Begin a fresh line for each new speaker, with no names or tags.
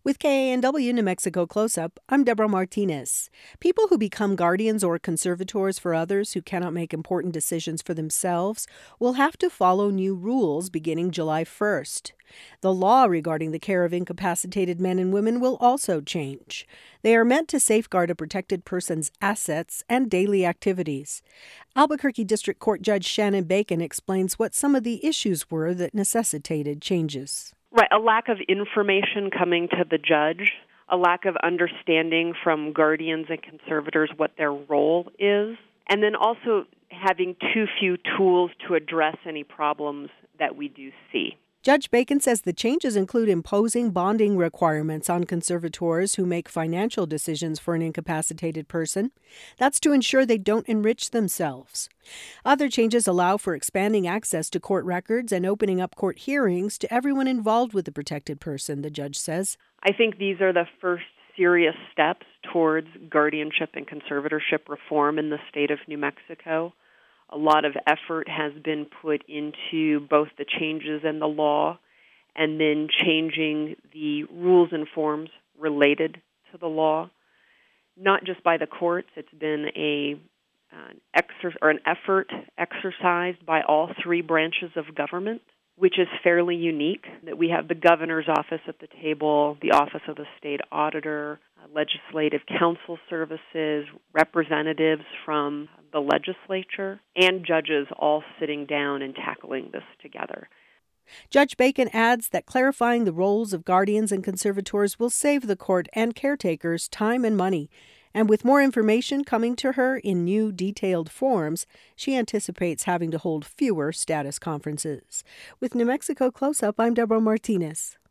With KANW New Mexico Close-Up, I'm Deborah Martinez. People who become guardians or conservators for others who cannot make important decisions for themselves will have to follow new rules beginning July 1st. The law regarding the care of incapacitated men and women will also change. They are meant to safeguard a protected person's assets and daily activities. Albuquerque District Court Judge Shannon Bacon explains what some of the issues were that necessitated changes.
Right, a lack of information coming to the judge, a lack of understanding from guardians and conservators what their role is, and then also having too few tools to address any problems that we do see.
Judge Bacon says the changes include imposing bonding requirements on conservators who make financial decisions for an incapacitated person. That's to ensure they don't enrich themselves. Other changes allow for expanding access to court records and opening up court hearings to everyone involved with the protected person, the judge says.
I think these are the first serious steps towards guardianship and conservatorship reform in the state of New Mexico. A lot of effort has been put into both the changes in the law and then changing the rules and forms related to the law. Not just by the courts, it's been an effort exercised by all three branches of government, which is fairly unique, that we have the governor's office at the table, the office of the state auditor, legislative council services, representatives from the legislature, and judges all sitting down and tackling this together.
Judge Bacon adds that clarifying the roles of guardians and conservators will save the court and caretakers time and money. And with more information coming to her in new detailed forms, she anticipates having to hold fewer status conferences. With New Mexico Close-Up, I'm Deborah Martinez.